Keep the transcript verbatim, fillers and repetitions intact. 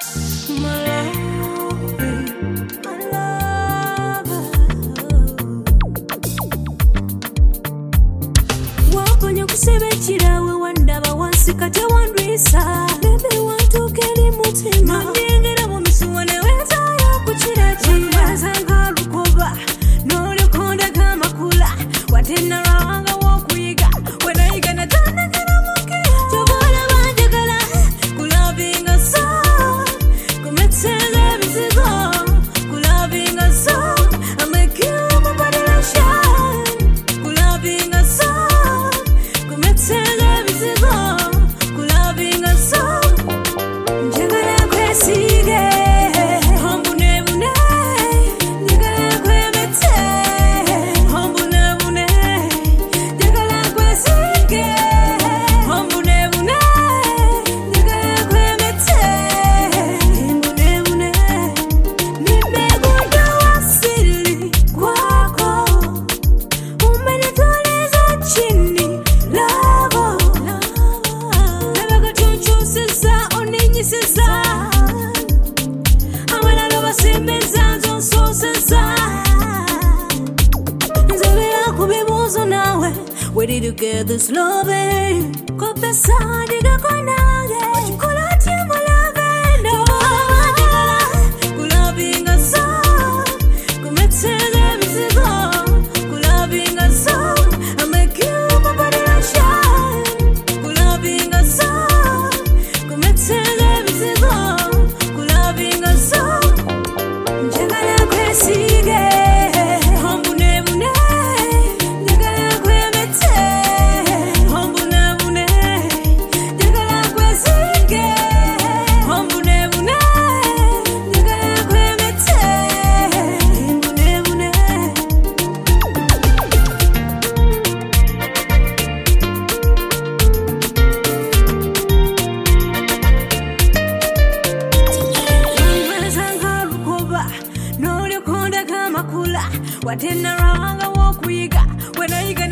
Sebechirawe wandaba wansikate wandwisa Baby wantukeli mutima Nandingera mu misuwane weza ya kuchira chira Zanga lukoba Noli konda kama kula Watena rawanga wakuiga Wenayiga na tanda kena mukia Chobola banjagala Kulabinga so Kumetele bizigo Kulabinga so I make you my body like shine Kulabinga so Where did you get this loving? Kopesa diga konage Chocolate mo lavendo Kulabinga so Kumetele bizigo Kulabinga so I make you my body like shine Kulabinga so Kumetele bizigo Kulabinga so Njagala kwesige Watena rawanga wakuiga Wenayiga